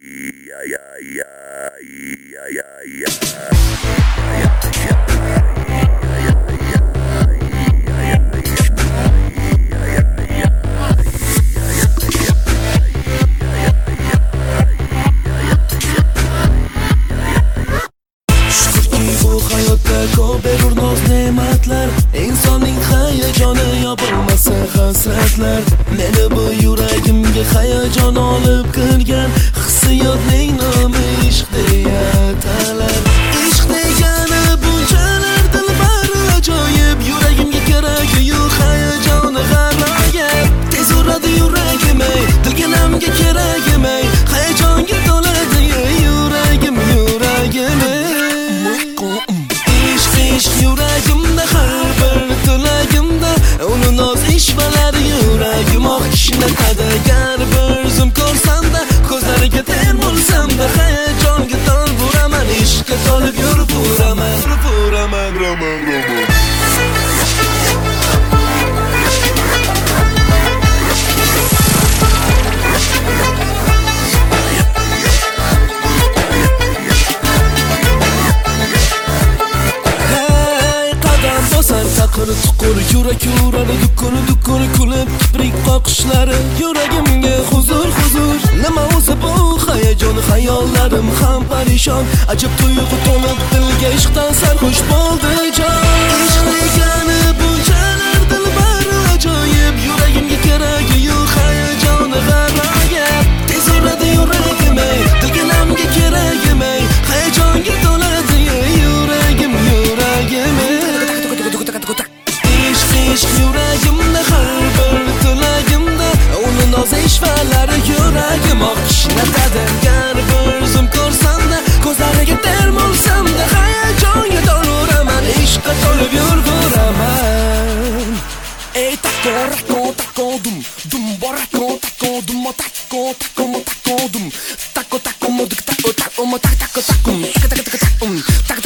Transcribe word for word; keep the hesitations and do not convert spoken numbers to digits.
ko'p berur noz ne'matlar, insonning hayajoni yopilmasa hasratlar. Meni bu yuragimga hayajon olib kirgan hissiyotning nomi ishq deya atalar. Ishq degani bunchalar dilbar ajoyib, yuragimga keragi yo'q hayajoni g'aroyib. Tez uradi yuragim ey, dilginamga keragim ey, hayajonga to'ladi yuragim yuragim ey. Yuragimda har bir tilagimda uni noz ishvalari yuragim oq kishnatadi. Gar bir zum ko'rsamda ko'zlariga ter bo'lsamda hayajonga tol buraman, ishqqa to'lib yurib buraman buraman roman roman. Taqir tuqur yurak yuradi dukkur dukkur kulib kiprik qoqishlari yuragimga huzur huzur. Nima o'zi bu hayajon, hayollarim ham parishon, ajib tuyg'u to'lib dilga ishqdan sarxush bo'ldi jon. Ishq degani bunchalar dilbar ajoyib, yuragimga keragi yo'q hayajoni g'aroyib. Tez uradi yuragim ey, dilginamga keragim ey, hayajonga to'ladi yuragim yuragim ey. Ishq yuragimda har bir tilagimda uni noz ishvalari yuragim oq kishnatadi. Gar bir zum ko'rsamda ko'zlariga ter bo'lsamda hayajonga to'luraman, ishqqa to'lib yurguraman. Ey tako rako tako dum dum borako tako dum tako tako tako dum tako tako modik tako tako mo tako tako tako tako tako tako